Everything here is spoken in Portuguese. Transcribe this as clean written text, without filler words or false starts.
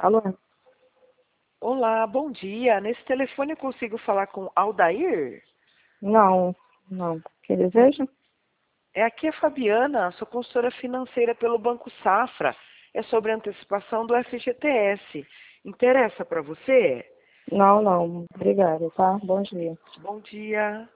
Alô? Olá, bom dia. Nesse telefone eu consigo falar com Aldair? Não, não. O que deseja? Aqui é a Fabiana, sou consultora financeira pelo Banco Safra. É sobre a antecipação do FGTS. Interessa para você? Não, não. Obrigada, tá? Bom dia. Bom dia.